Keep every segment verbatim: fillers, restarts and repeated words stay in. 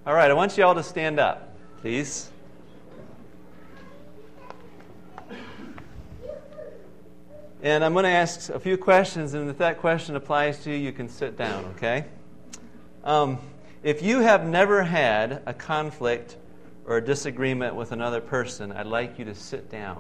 All right, I want you all to stand up, please. And I'm going to ask a few questions, and if that question applies to you, you can sit down, okay? Um, if you have never had a conflict or a disagreement with another person, I'd like you to sit down.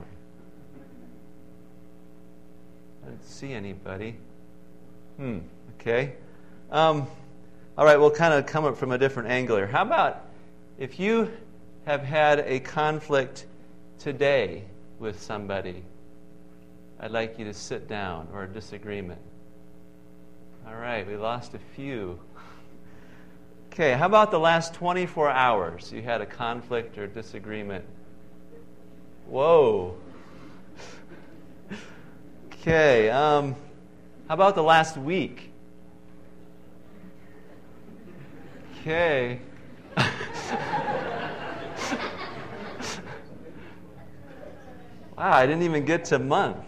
I don't see anybody. Hmm, okay. Um, all right, we'll kind of come up from a different angle here. How about if you have had a conflict today with somebody? I'd like you to sit down, or a disagreement. All right, we lost a few. Okay, how about the last twenty-four hours? You had a conflict or disagreement. Whoa. Okay, um, how about the last week? Okay. Wow, I didn't even get to month.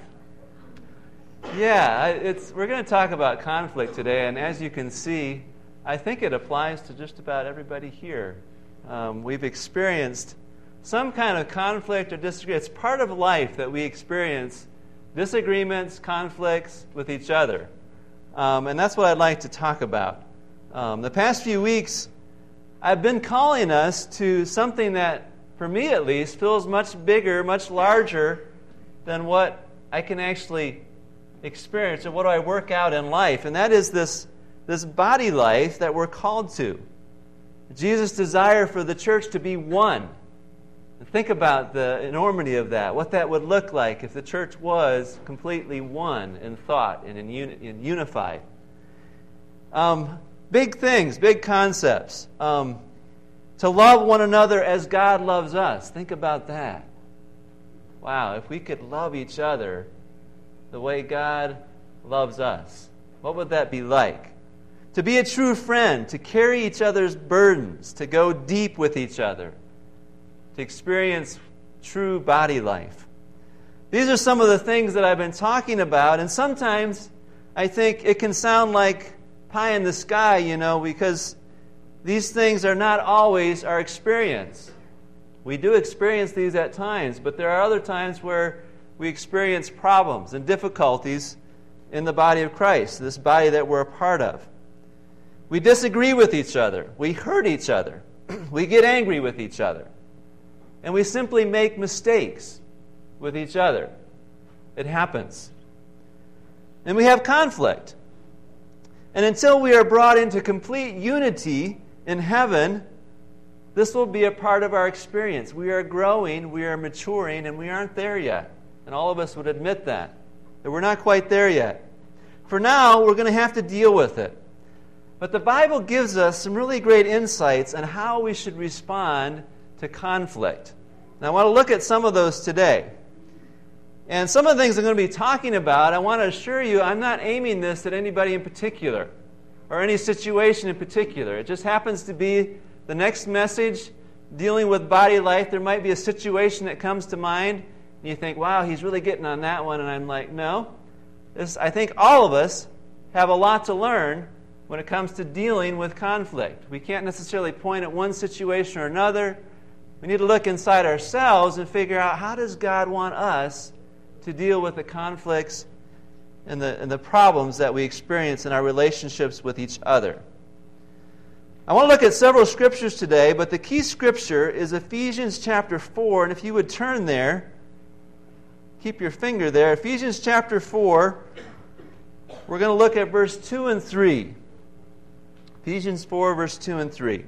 Yeah, it's, we're going to talk about conflict today, and as you can see, I think it applies to just about everybody here. Um, we've experienced some kind of conflict or disagreement. It's part of life that we experience disagreements, conflicts with each other. Um, and that's what I'd like to talk about. Um, the past few weeks, I've been calling us to something that, for me at least, feels much bigger, much larger than what I can actually experience or what do I work out in life. And that is this, this body life that we're called to. Jesus' desire for the church to be one. And think about the enormity of that, what that would look like if the church was completely one in thought and in uni- in unified. Um, big things, big concepts. Um, to love one another as God loves us. Think about that. Wow, if we could love each other the way God loves us, what would that be like? To be a true friend, to carry each other's burdens, to go deep with each other, to experience true body life. These are some of the things that I've been talking about, and sometimes I think it can sound like pie in the sky, you know, because these things are not always our experience. We do experience these at times, but there are other times where we experience problems and difficulties in the body of Christ, this body that we're a part of. We disagree with each other. We hurt each other. We get angry with each other. And we simply make mistakes with each other. It happens. And we have conflict. And until we are brought into complete unity in heaven, this will be a part of our experience. We are growing, we are maturing, and we aren't there yet. And all of us would admit that, that we're not quite there yet. For now, we're going to have to deal with it. But the Bible gives us some really great insights on how we should respond to conflict. Now, I want to look at some of those today. And some of the things I'm going to be talking about, I want to assure you, I'm not aiming this at anybody in particular or any situation in particular. It just happens to be the next message dealing with body life. There might be a situation that comes to mind, and you think, wow, he's really getting on that one. And I'm like, no. This, I think all of us have a lot to learn when it comes to dealing with conflict. We can't necessarily point at one situation or another. We need to look inside ourselves and figure out, how does God want us to deal with the conflicts and the, and the problems that we experience in our relationships with each other. I want to look at several scriptures today, but the key scripture is Ephesians chapter four, and if you would turn there, keep your finger there. Ephesians chapter four, we're going to look at verse two and three. Ephesians four, verse two and three.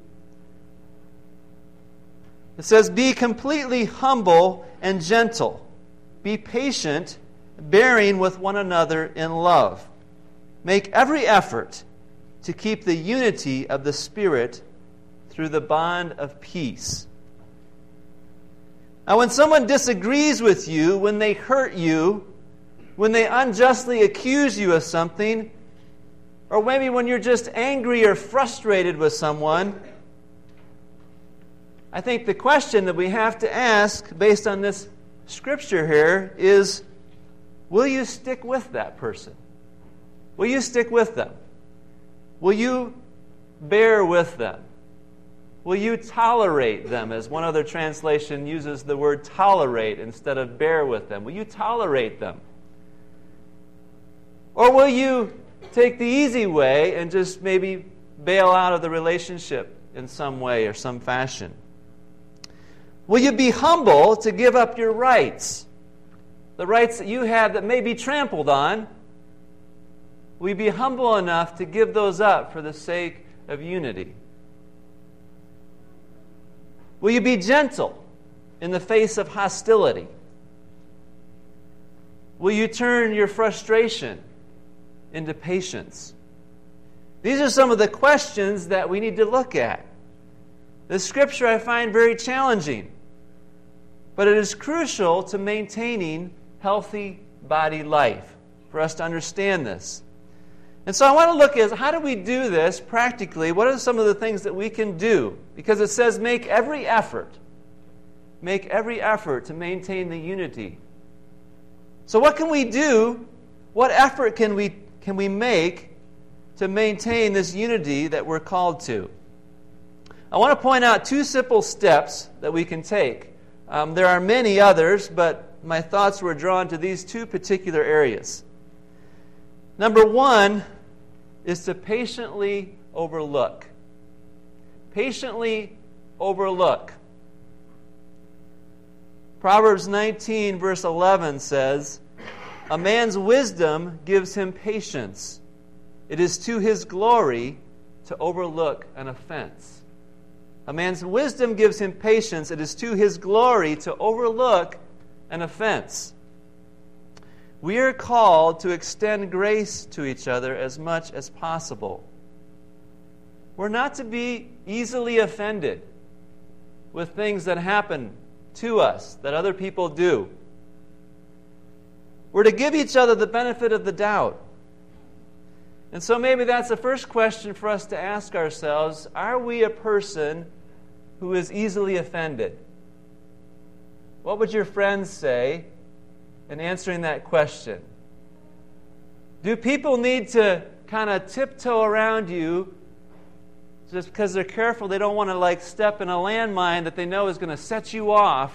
It says, "Be completely humble and gentle. Be patient, bearing with one another in love. Make every effort to keep the unity of the Spirit through the bond of peace." Now, when someone disagrees with you, when they hurt you, when they unjustly accuse you of something, or maybe when you're just angry or frustrated with someone, I think the question that we have to ask, based on this scripture here, is, will you stick with that person? Will you stick with them? Will you bear with them? Will you tolerate them, as one other translation uses the word tolerate instead of bear with them? Will you tolerate them? Or will you take the easy way and just maybe bail out of the relationship in some way or some fashion? Will you be humble to give up your rights? The rights that you have that may be trampled on. Will you be humble enough to give those up for the sake of unity? Will you be gentle in the face of hostility? Will you turn your frustration into patience? These are some of the questions that we need to look at. The Scripture I find very challenging, but it is crucial to maintaining healthy body life for us to understand this. And so I want to look at how do we do this practically? What are some of the things that we can do? Because it says make every effort. Make every effort to maintain the unity. So what can we do? What effort can we can we make to maintain this unity that we're called to? I want to point out two simple steps that we can take. Um, there are many others, but my thoughts were drawn to these two particular areas. Number one is to patiently overlook. Patiently overlook. Proverbs nineteen, verse eleven says, "A man's wisdom gives him patience. It is to his glory to overlook an offense." A man's wisdom gives him patience. It is to his glory to overlook an offense. We are called to extend grace to each other as much as possible. We're not to be easily offended with things that happen to us, that other people do. We're to give each other the benefit of the doubt. And so maybe that's the first question for us to ask ourselves. Are we a person who is easily offended? What would your friends say in answering that question? Do people need to kind of tiptoe around you just because they're careful, they don't want to like step in a landmine that they know is going to set you off?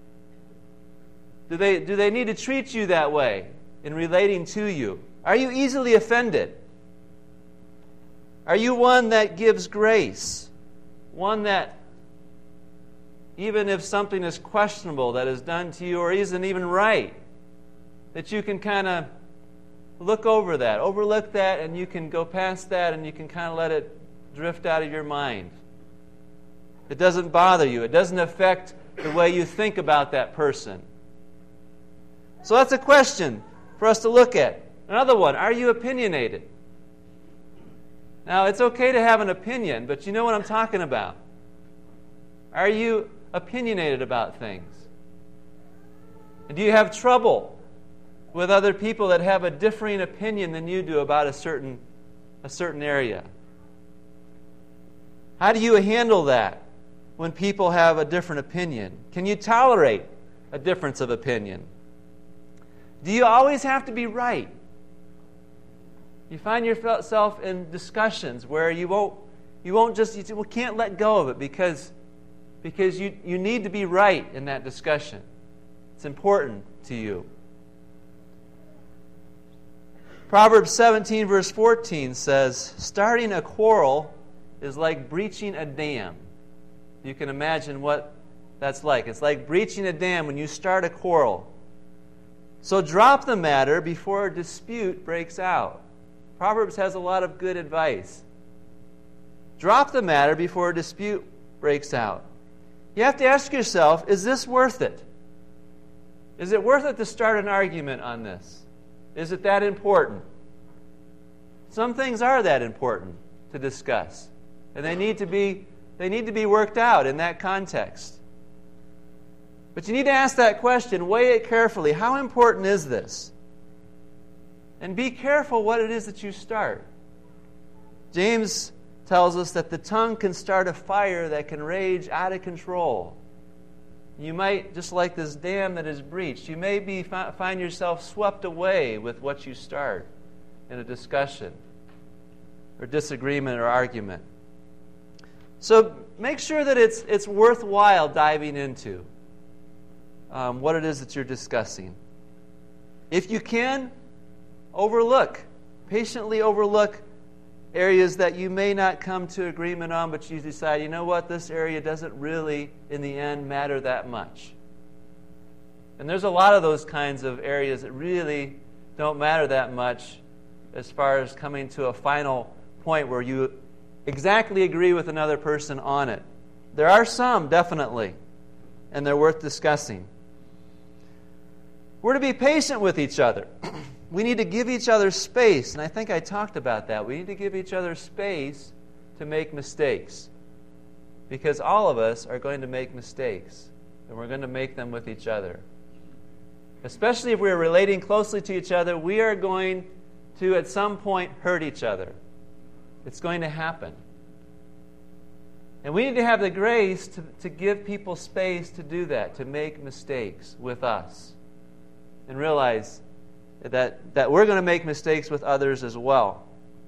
Do they, do they need to treat you that way in relating to you? Are you easily offended? Are you one that gives grace? One that, even if something is questionable that is done to you or isn't even right, that you can kind of look over that, overlook that, and you can go past that and you can kind of let it drift out of your mind. It doesn't bother you. It doesn't affect the way you think about that person. So that's a question for us to look at. Another one, are you opinionated? Now, it's okay to have an opinion, but you know what I'm talking about. Are you opinionated about things? And do you have trouble with other people that have a differing opinion than you do about a certain, a certain area? How do you handle that when people have a different opinion? Can you tolerate a difference of opinion? Do you always have to be right? You find yourself in discussions where you won't, you won't just, you can't let go of it because, because you, you need to be right in that discussion. It's important to you. Proverbs seventeen, verse fourteen says, starting a quarrel is like breaching a dam. You can imagine what that's like. It's like breaching a dam when you start a quarrel. So drop the matter before a dispute breaks out. Proverbs has a lot of good advice. Drop the matter before a dispute breaks out. You have to ask yourself, is this worth it? Is it worth it to start an argument on this? Is it that important? Some things are that important to discuss, and they need to be they need to be worked out in that context. But you need to ask that question, weigh it carefully. How important is this? And be careful what it is that you start. James tells us that the tongue can start a fire that can rage out of control. You might, just like this dam that is breached, you may be find yourself swept away with what you start in a discussion or disagreement or argument. So make sure that it's, it's worthwhile diving into um, what it is that you're discussing. If you can, overlook, patiently overlook areas that you may not come to agreement on, but you decide, you know what, this area doesn't really, in the end, matter that much. And there's a lot of those kinds of areas that really don't matter that much as far as coming to a final point where you exactly agree with another person on it. There are some, definitely, and they're worth discussing. We're to be patient with each other. We need to give each other space, and I think I talked about that. We need to give each other space to make mistakes, because all of us are going to make mistakes, and we're going to make them with each other. Especially if we're relating closely to each other, we are going to, at some point, hurt each other. It's going to happen. And we need to have the grace to, to give people space to do that, to make mistakes with us, and realize that, that we're going to make mistakes with others as well.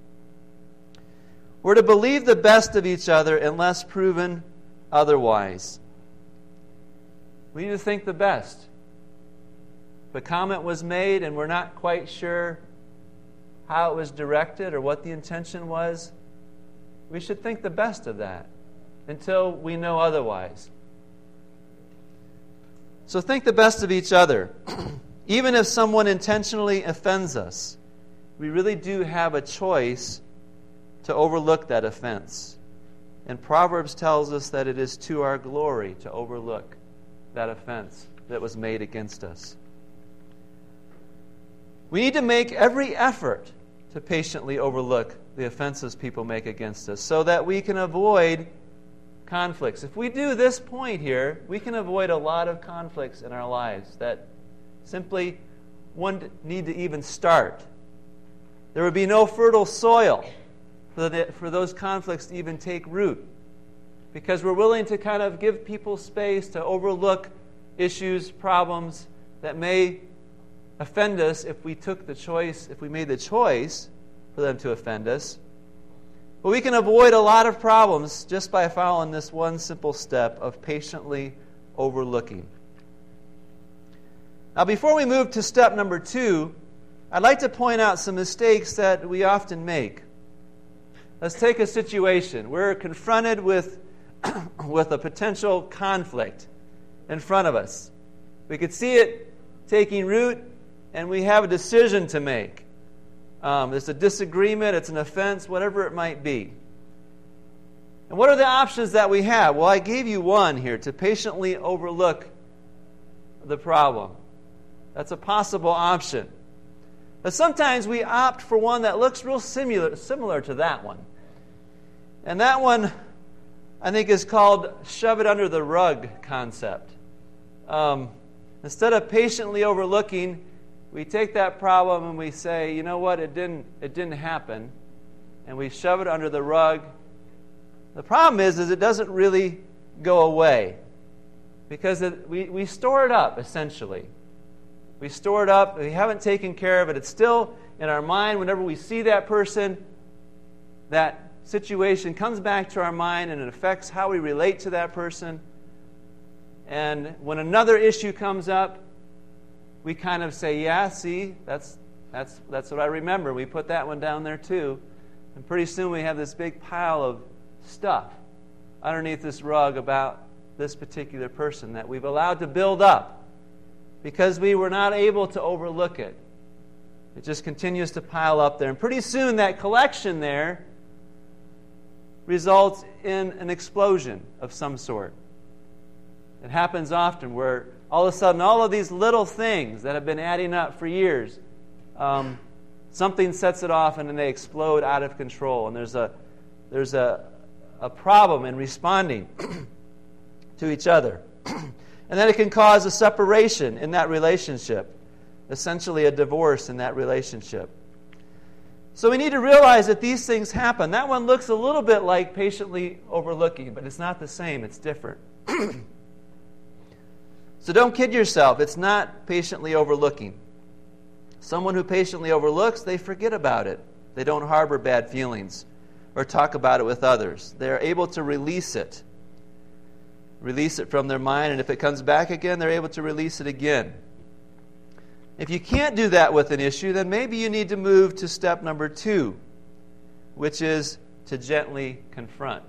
We're to believe the best of each other unless proven otherwise. We need to think the best. If a comment was made and we're not quite sure how it was directed or what the intention was, we should think the best of that until we know otherwise. So think the best of each other. Even if someone intentionally offends us, we really do have a choice to overlook that offense. And Proverbs tells us that it is to our glory to overlook that offense that was made against us. We need to make every effort to patiently overlook the offenses people make against us so that we can avoid conflicts. If we do this point here, we can avoid a lot of conflicts in our lives that simply wouldn't need to even start. There would be no fertile soil for, the, for those conflicts to even take root, because we're willing to kind of give people space to overlook issues, problems that may offend us if we took the choice, if we made the choice for them to offend us. But we can avoid a lot of problems just by following this one simple step of patiently overlooking. Now, before we move to step number two, I'd like to point out some mistakes that we often make. Let's take a situation. We're confronted with, with a potential conflict in front of us. We could see it taking root, and we have a decision to make. Um, there's a disagreement, it's an offense, whatever it might be. And what are the options that we have? Well, I gave you one here, to patiently overlook the problem. That's a possible option. But sometimes we opt for one that looks real similar, similar to that one. And that one, I think, is called shove it under the rug concept. Um, instead of patiently overlooking, we take that problem and we say, you know what, it didn't, it didn't happen, and we shove it under the rug. The problem is, is it doesn't really go away, because it, we, we store it up, essentially. We store it up, we haven't taken care of it. It's still in our mind. Whenever we see that person, that situation comes back to our mind, and it affects how we relate to that person. And when another issue comes up, we kind of say, yeah, see, that's that's that's what I remember. We put that one down there too. And pretty soon we have this big pile of stuff underneath this rug about this particular person that we've allowed to build up because we were not able to overlook it. It just continues to pile up there. And pretty soon that collection there results in an explosion of some sort. It happens often where all of a sudden all of these little things that have been adding up for years, um, something sets it off and then they explode out of control. And there's a there's a, a problem in responding to each other. And then it can cause a separation in that relationship, essentially a divorce in that relationship. So we need to realize that these things happen. That one looks a little bit like patiently overlooking, but it's not the same. It's different. So don't kid yourself. It's not patiently overlooking. Someone who patiently overlooks, they forget about it. They don't harbor bad feelings or talk about it with others. They're able to release it release it from their mind, and if it comes back again, they're able to release it again. If you can't do that with an issue, then maybe you need to move to step number two, which is to gently confront.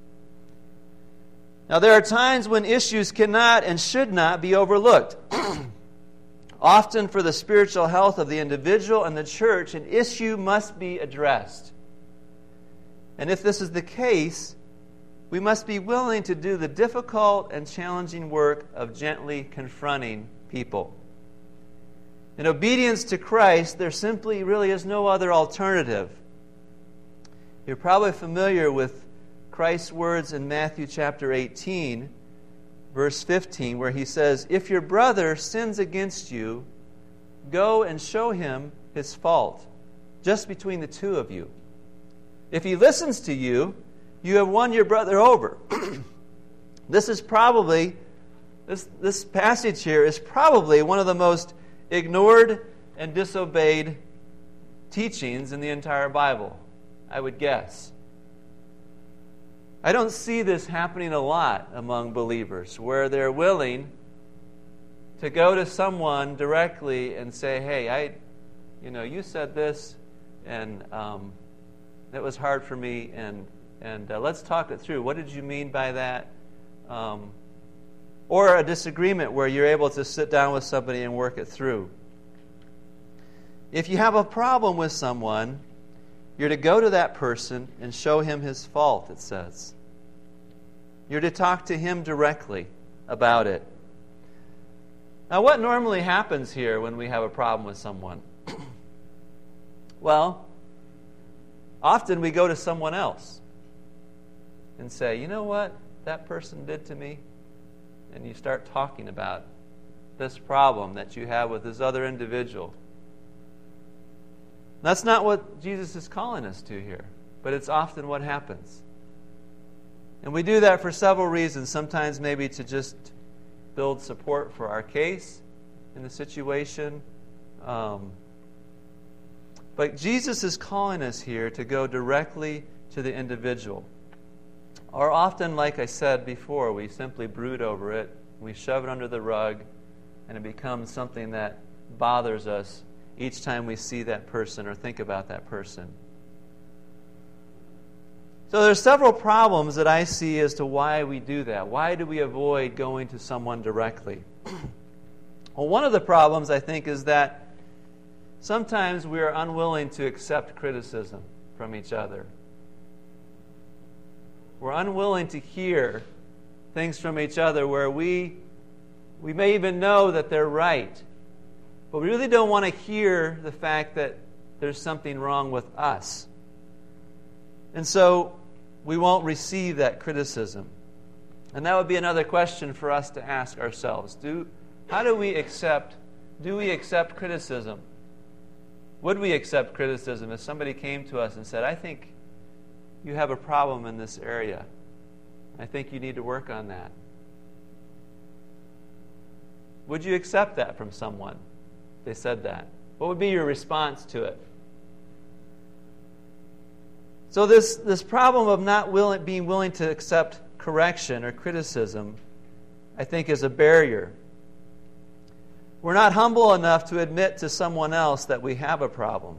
Now, there are times when issues cannot and should not be overlooked. Often, for the spiritual health of the individual and the church, an issue must be addressed. And if this is the case, we must be willing to do the difficult and challenging work of gently confronting people. In obedience to Christ, there simply really is no other alternative. You're probably familiar with Christ's words in Matthew chapter eighteen, verse fifteen, where he says, "If your brother sins against you, go and show him his fault, just between the two of you. If he listens to you, you have won your brother over." This is probably, this, this passage here is probably one of the most ignored and disobeyed teachings in the entire Bible, I would guess. I don't see this happening a lot among believers, where they're willing to go to someone directly and say, "Hey, I, you know, you said this, and um, that was hard for me, and and uh, let's talk it through. What did you mean by that?" Um, or a disagreement where you're able to sit down with somebody and work it through. If you have a problem with someone, you're to go to that person and show him his fault, it says. You're to talk to him directly about it. Now, what normally happens here when we have a problem with someone? Well, often we go to someone else and say, "You know what that person did to me?" And you start talking about this problem that you have with this other individual. That's not what Jesus is calling us to here, but it's often what happens. And we do that for several reasons. Sometimes maybe to just build support for our case in the situation. Um, but Jesus is calling us here to go directly to the individual. Or often, like I said before, we simply brood over it, we shove it under the rug, and it becomes something that bothers us each time we see that person or think about that person. So there's several problems that I see as to why we do that. Why do we avoid going to someone directly? Well, one of the problems, I think, is that sometimes we are unwilling to accept criticism from each other. We're unwilling to hear things from each other where we we may even know that they're right, but we really don't want to hear the fact that there's something wrong with us. And so we won't receive that criticism. And that would be another question for us to ask ourselves. Do how do we accept do we accept criticism? Would we accept criticism if somebody came to us and said, "I think you have a problem in this area. I think you need to work on that"? Would you accept that from someone if they said that? What would be your response to it? So this, this problem of not willing, being willing to accept correction or criticism, I think, is a barrier. We're not humble enough to admit to someone else that we have a problem.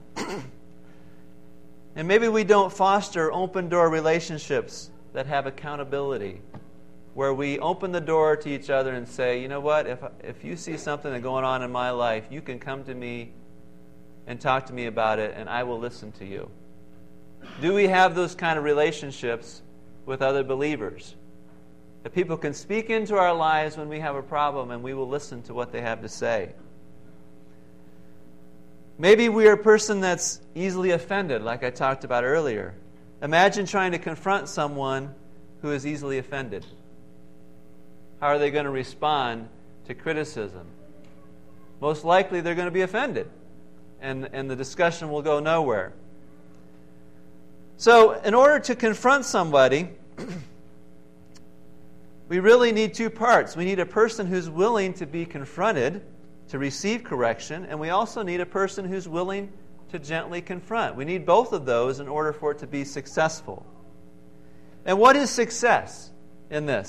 And maybe we don't foster open-door relationships that have accountability, where we open the door to each other and say, "You know what, if if you see something that's going on in my life, you can come to me and talk to me about it, and I will listen to you." Do we have those kind of relationships with other believers? That people can speak into our lives when we have a problem, and we will listen to what they have to say. Maybe we are a person that's easily offended, like I talked about earlier. Imagine trying to confront someone who is easily offended. How are they going to respond to criticism? Most likely they're going to be offended, and, and the discussion will go nowhere. So, in order to confront somebody, we really need two parts. We need a person who's willing to be confronted, to receive correction, and we also need a person who's willing to gently confront. We need both of those in order for it to be successful. And what is success in this?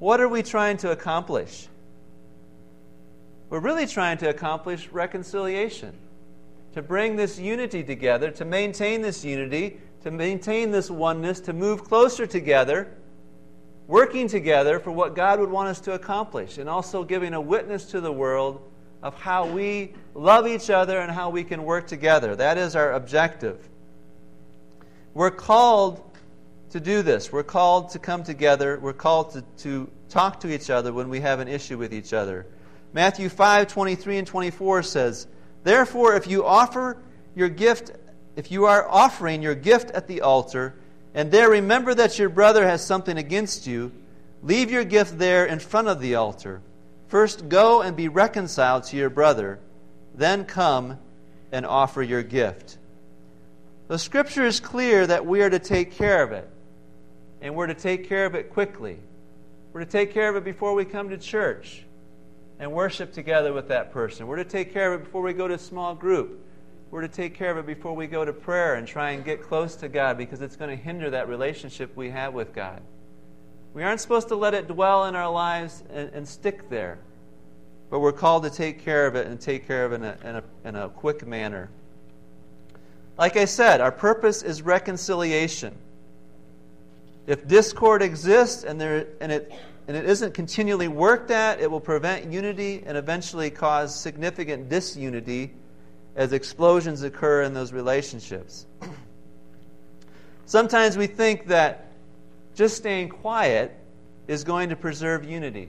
what are we trying to accomplish? We're really trying to accomplish reconciliation, to bring this unity together, to maintain this unity, to maintain this oneness, to move closer together, working together for what God would want us to accomplish, and also giving a witness to the world of how we love each other and how we can work together. That is our objective. We're called to do this. We're called to come together. We're called to, to talk to each other when we have an issue with each other. Matthew five, twenty-three and twenty-four says, "Therefore, if you offer your gift, if you are offering your gift at the altar, and there remember that your brother has something against you, leave your gift there in front of the altar. First go and be reconciled to your brother, then come and offer your gift." The Scripture is clear that we are to take care of it, and we're to take care of it quickly. We're to take care of it before we come to church and worship together with that person. We're to take care of it before we go to a small group. We're to take care of it before we go to prayer and try and get close to God, because it's going to hinder that relationship we have with God. We aren't supposed to let it dwell in our lives and, and stick there, but we're called to take care of it and take care of it in a, in a, in a quick manner. Like I said, our purpose is reconciliation. If discord exists and there and it and it isn't continually worked at, it will prevent unity and eventually cause significant disunity as explosions occur in those relationships. Sometimes we think that just staying quiet is going to preserve unity.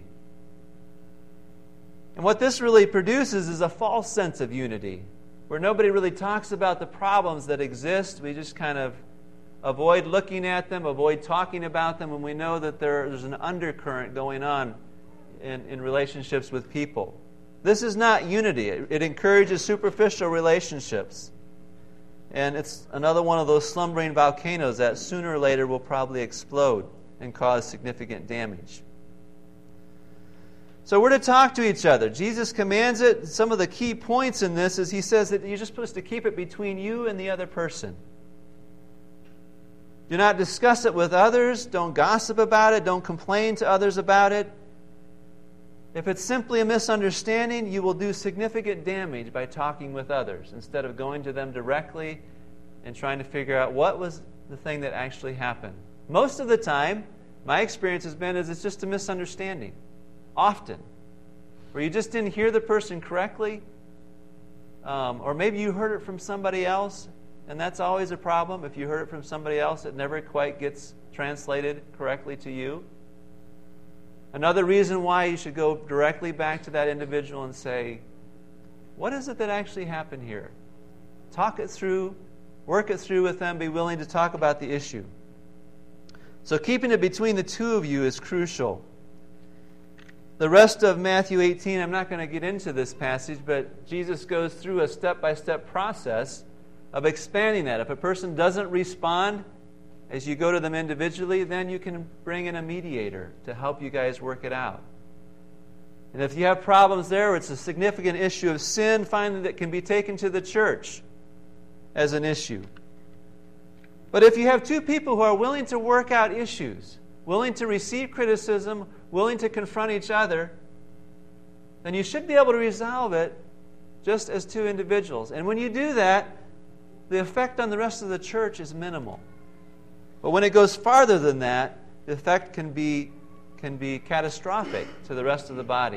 And what this really produces is a false sense of unity, where nobody really talks about the problems that exist. We just kind of avoid looking at them, avoid talking about them, when we know that there, there's an undercurrent going on in, in relationships with people. This is not unity. It, it encourages superficial relationships. And it's another one of those slumbering volcanoes that sooner or later will probably explode and cause significant damage. So we're to talk to each other. Jesus commands it. Some of the key points in this is he says that you're just supposed to keep it between you and the other person. Do not discuss it with others. Don't gossip about it. Don't complain to others about it. If it's simply a misunderstanding, you will do significant damage by talking with others instead of going to them directly and trying to figure out what was the thing that actually happened. Most of the time, my experience has been is it's just a misunderstanding. Often. Where you just didn't hear the person correctly, um, or maybe you heard it from somebody else, and that's always a problem. If you heard it from somebody else, it never quite gets translated correctly to you. Another reason why you should go directly back to that individual and say, what is it that actually happened here? Talk it through, work it through with them, be willing to talk about the issue. So keeping it between the two of you is crucial. The rest of Matthew eighteen, I'm not going to get into this passage, but Jesus goes through a step-by-step process of expanding that. If a person doesn't respond as you go to them individually, then you can bring in a mediator to help you guys work it out. And if you have problems there, or it's a significant issue of sin, finally that can be taken to the church as an issue. But if you have two people who are willing to work out issues, willing to receive criticism, willing to confront each other, then you should be able to resolve it just as two individuals. And when you do that, the effect on the rest of the church is minimal. But when it goes farther than that, the effect can be, can be catastrophic to the rest of the body.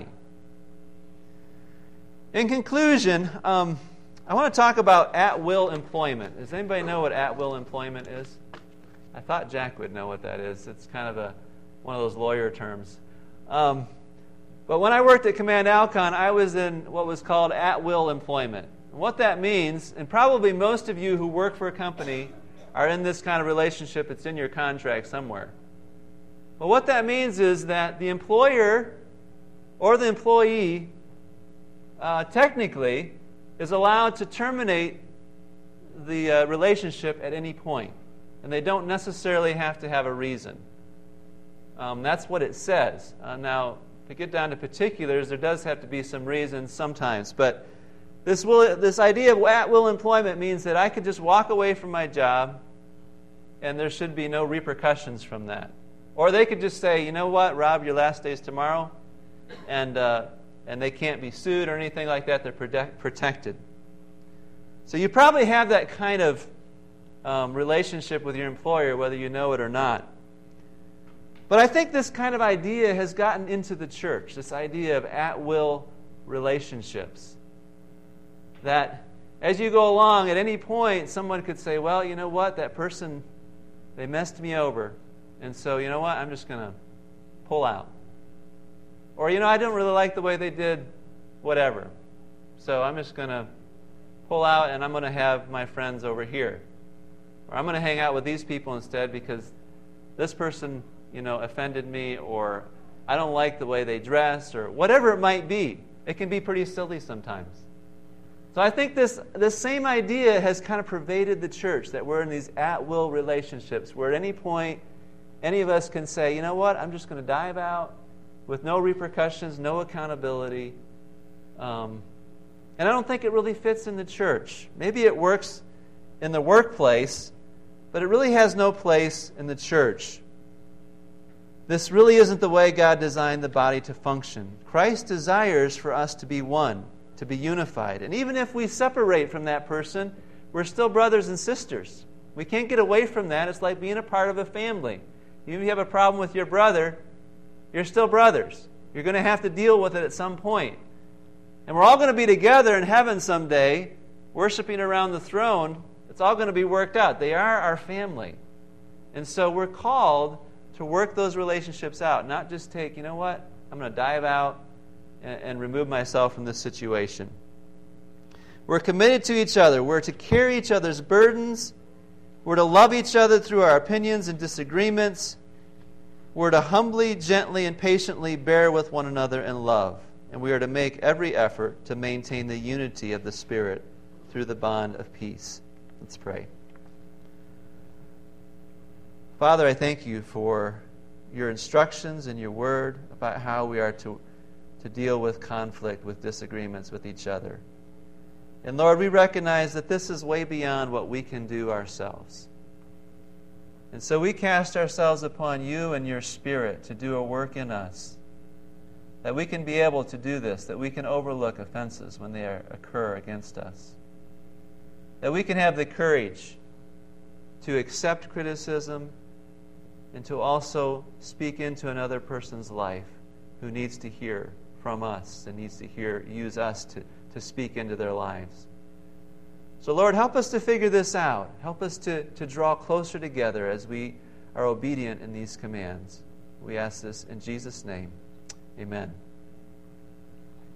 In conclusion, um, I want to talk about at-will employment. Does anybody know what at-will employment is? I thought Jack would know what that is. It's kind of a one of those lawyer terms. Um, but when I worked at Command Alcon, I was in what was called at-will employment. And what that means, and probably most of you who work for a company are in this kind of relationship, it's in your contract somewhere. But what that means is that the employer or the employee uh, technically is allowed to terminate the uh, relationship at any point. And they don't necessarily have to have a reason. Um, that's what it says. Uh, now, to get down to particulars, there does have to be some reasons sometimes. But this will, this idea of at-will employment means that I could just walk away from my job and there should be no repercussions from that. Or they could just say, you know what, Rob, your last day is tomorrow, and uh, and they can't be sued or anything like that. They're protect- protected. So you probably have that kind of um, relationship with your employer, whether you know it or not. But I think this kind of idea has gotten into the church, this idea of at-will relationships. That as you go along, at any point, someone could say, well, you know what, that person, they messed me over. And so, you know what, I'm just going to pull out. Or, you know, I don't really like the way they did whatever. So I'm just going to pull out and I'm going to have my friends over here. Or I'm going to hang out with these people instead because this person, you know, offended me, or I don't like the way they dress, or whatever it might be. It can be pretty silly sometimes. So I think this, this same idea has kind of pervaded the church, that we're in these at-will relationships where at any point any of us can say, you know what, I'm just going to dive out with no repercussions, no accountability. Um, and I don't think it really fits in the church. Maybe it works in the workplace, but it really has no place in the church. This really isn't the way God designed the body to function. Christ desires for us to be one, to be unified. And even if we separate from that person, we're still brothers and sisters. We can't get away from that. It's like being a part of a family. Even if you have a problem with your brother, you're still brothers. You're going to have to deal with it at some point. And we're all going to be together in heaven someday, worshiping around the throne. It's all going to be worked out. They are our family. And so we're called to work those relationships out, not just take, you know what, I'm going to dive out and, and remove myself from this situation. We're committed to each other. We're to carry each other's burdens. We're to love each other through our opinions and disagreements. We're to humbly, gently, and patiently bear with one another in love. And we are to make every effort to maintain the unity of the Spirit through the bond of peace. Let's pray. Father, I thank you for your instructions and your word about how we are to, to deal with conflict, with disagreements with each other. And Lord, we recognize that this is way beyond what we can do ourselves. And so we cast ourselves upon you and your Spirit to do a work in us, that we can be able to do this, that we can overlook offenses when they are, occur against us, that we can have the courage to accept criticism and to also speak into another person's life who needs to hear from us and needs to hear, use us to, to speak into their lives. So Lord, help us to figure this out. Help us to, to draw closer together as we are obedient in these commands. We ask this in Jesus' name. Amen.